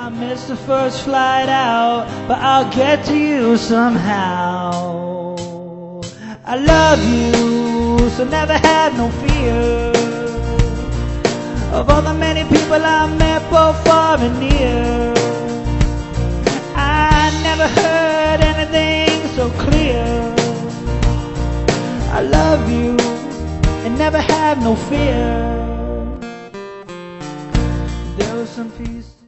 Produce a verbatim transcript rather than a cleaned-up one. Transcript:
I missed the first flight out, but I'll get to you somehow. I love you, so never have no fear of all the many people I met both far and near. I never heard anything so clear. I love you and never have no fear. There was some peace.